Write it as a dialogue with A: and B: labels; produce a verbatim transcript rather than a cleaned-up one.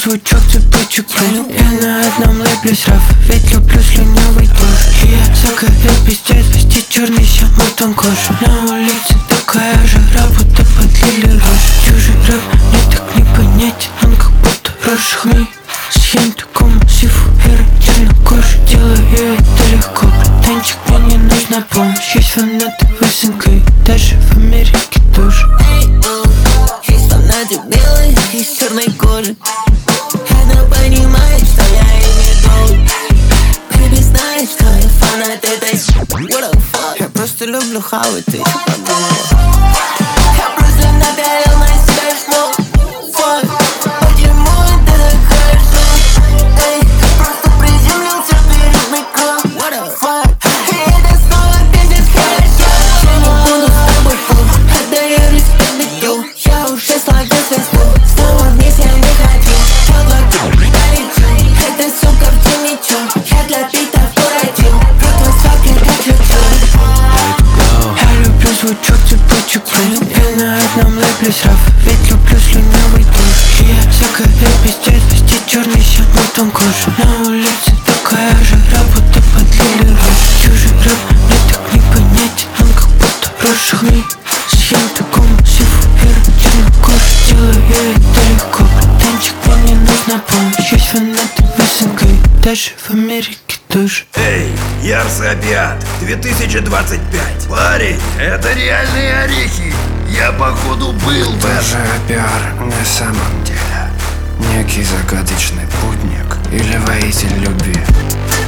A: звучок цепочек. Я на одном лейбле срав, ведь люблю слюнявый душ. И я закорил пиздец, вести черный щамутан кожу. На улице такая жара, будто подлили рожь. Чужий рэп мне так не понять, он как будто рожь. Съем такому сифу, эра чернокожий. Делаю это легко, братанчик, мне не нужна помощь. Есть фанаты в СНГ, даже в Америке тоже.
B: Есть фанаты белые и с черной кожи. Она понимает, что я ей не должен. Baby знает, что я фанат этой. What the fuck? Я просто люблю хавать, ты что подумала? Я просто напялил на себя что? Fuck, почему это так хорошо? Эй, я просто приземлился перед микро. What the fuck? И это снова пиздец хорошо. Я не буду с тобой фу, отдаю респект битю. Я уже сложил звезду, снова вниз я не хочу. Облако долечу, эта сука в темечу. Я для битов уродил, про твой свак я доключу.
A: Я люблю звучок цепочек. Я на одном лейбле срав, ведь люблю слюнявый душ. И я закорил пиздец, вести черный щамутан кожу. На улице такая жара, будто подлили рожь. Чужий рэп мне так не понять, он как будто рожь. Съем такому сифу, эра чернокожий. Делаю это легко, братанчик, мне не нужна помощь. Есть фанаты в СНГ, даже в Америке тоже.
C: Эй, Ярсабиат, две тысячи двадцать пять. Парень, это реальные орехи. Я походу был в
D: Даже пиар на самом деле некий загадочный путник или воитель любви.